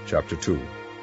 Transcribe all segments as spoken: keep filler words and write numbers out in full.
Chapter two.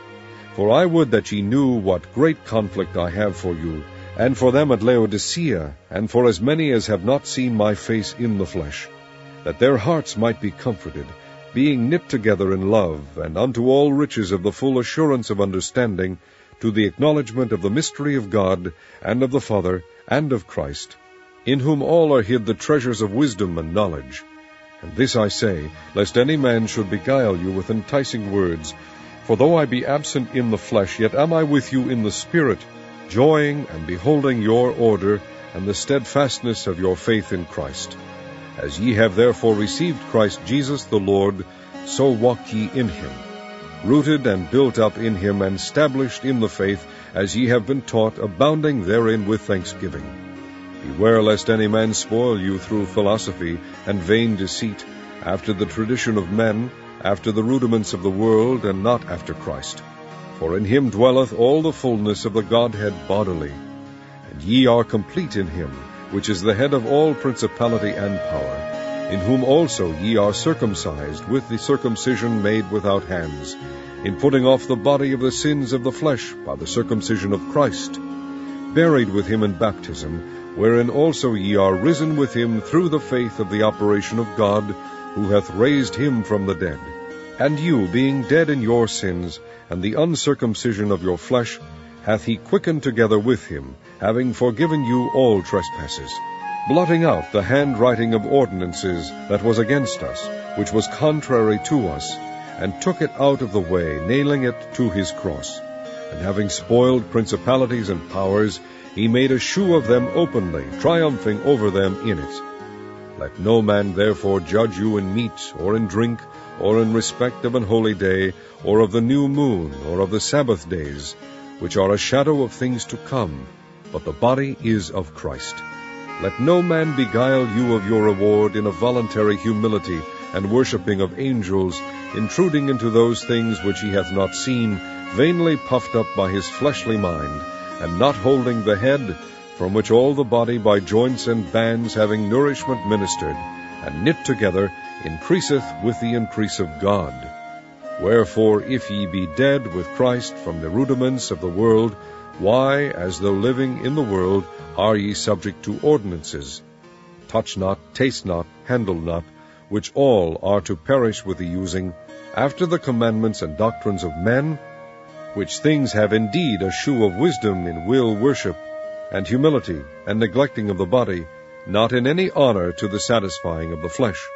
For I would that ye knew what great conflict I have for you, and for them at Laodicea, and for as many as have not seen my face in the flesh, that their hearts might be comforted, being knit together in love, and unto all riches of the full assurance of understanding, to the acknowledgement of the mystery of God, and of the Father, and of Christ, in whom all are hid the treasures of wisdom and knowledge. And this I say, lest any man should beguile you with enticing words. For though I be absent in the flesh, yet am I with you in the Spirit, joying and beholding your order, and the steadfastness of your faith in Christ. As ye have therefore received Christ Jesus the Lord, so walk ye in him, rooted and built up in him, and established in the faith, as ye have been taught, abounding therein with thanksgiving. Beware lest any man spoil you through philosophy and vain deceit, after the tradition of men, after the rudiments of the world, and not after Christ. For in him dwelleth all the fullness of the Godhead bodily. And ye are complete in him, which is the head of all principality and power, in whom also ye are circumcised with the circumcision made without hands, in putting off the body of the sins of the flesh by the circumcision of Christ, buried with him in baptism, wherein also ye are risen with him through the faith of the operation of God, who hath raised him from the dead. And you, being dead in your sins, and the uncircumcision of your flesh, hath he quickened together with him, having forgiven you all trespasses, blotting out the handwriting of ordinances that was against us, which was contrary to us, and took it out of the way, nailing it to his cross. And having spoiled principalities and powers, he made a shew of them openly, triumphing over them in it. Let no man therefore judge you in meat, or in drink, or in respect of an holy day, or of the new moon, or of the Sabbath days, which are a shadow of things to come, but the body is of Christ. Let no man beguile you of your reward in a voluntary humility and worshipping of angels, intruding into those things which he hath not seen, vainly puffed up by his fleshly mind, and not holding the head, from which all the body by joints and bands having nourishment ministered, and knit together, increaseth with the increase of God. Wherefore, if ye be dead with Christ from the rudiments of the world, why, as though living in the world, are ye subject to ordinances? Touch not, taste not, handle not, which all are to perish with the using, after the commandments and doctrines of men, which things have indeed a shew of wisdom in will worship, and humility, and neglecting of the body, not in any honor to the satisfying of the flesh.